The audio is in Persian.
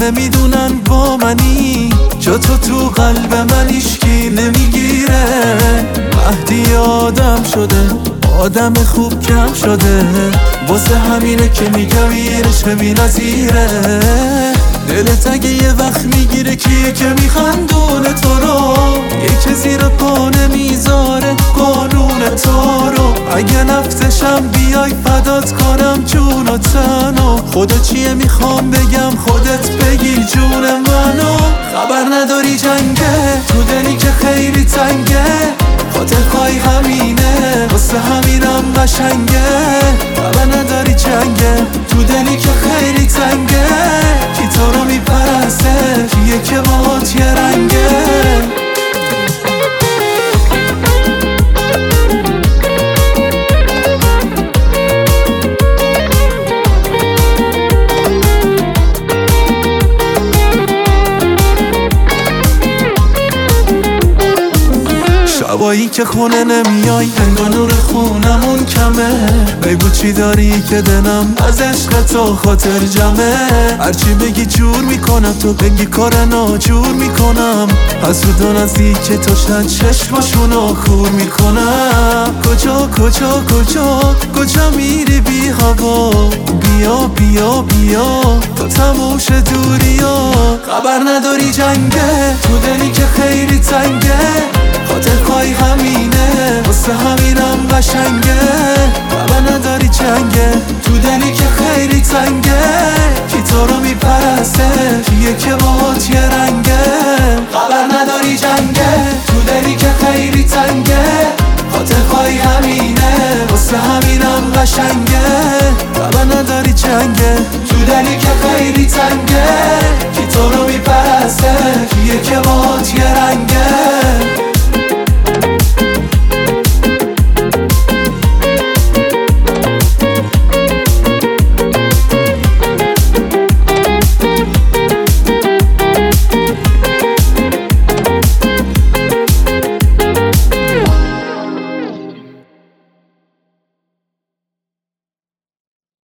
نمیدونن با منی، جا تو قلب من هیچکی نمیگیره. مهدی آدم شده، آدم خوب کم شده، واسه همینه که میگم این عشق بی‌نظیره. دلت اگه یه وقت میگیره کیه که میخندونه تو رو، یکی زیر پا نمیذاره قانون تو رو. اگه نفتشم بیای فدات کنم جون و تنو، خدا چیه میخوام بگم خودت بگی جون منو. خبر نداری جنگه تو دلی که خیلی تنگه، خاطر خواهی همینه واسه همینم قشنگه. خبر نداری جنگه تو دلی که خیلی تنگه، کی تو رو میپرسته کیه که باهات یه رنگه. شبایی که خونه نمیای انگار نور خونمون کمه، بگو چی داری که دلم از عشق تو خاطر جمعه. هرچی بگی جور میکنم، تو بگی کار ناجور میکنم، حسود نزدیک تو شد چشماشونو خور میکنم. کجا کجا کجا کجا میری بی هوا، بیا بیا بیا تو تموش دوریا. خبر نداری جنگه تو دلی که خیلی تنگه، خاطر خواهی همینه واسه همینم قشنگه. خبر نداری جنگه تو دلی که خیلی تنگه، کی تو رو میپرسته کیه که باهات یه رنگه. خبر نداری جنگه تو دلی که خیلی تنگه، خاطر خواهی همینه واسه همینم قشنگه. خبر نداری جنگه تو دلی که خیلی تنگه،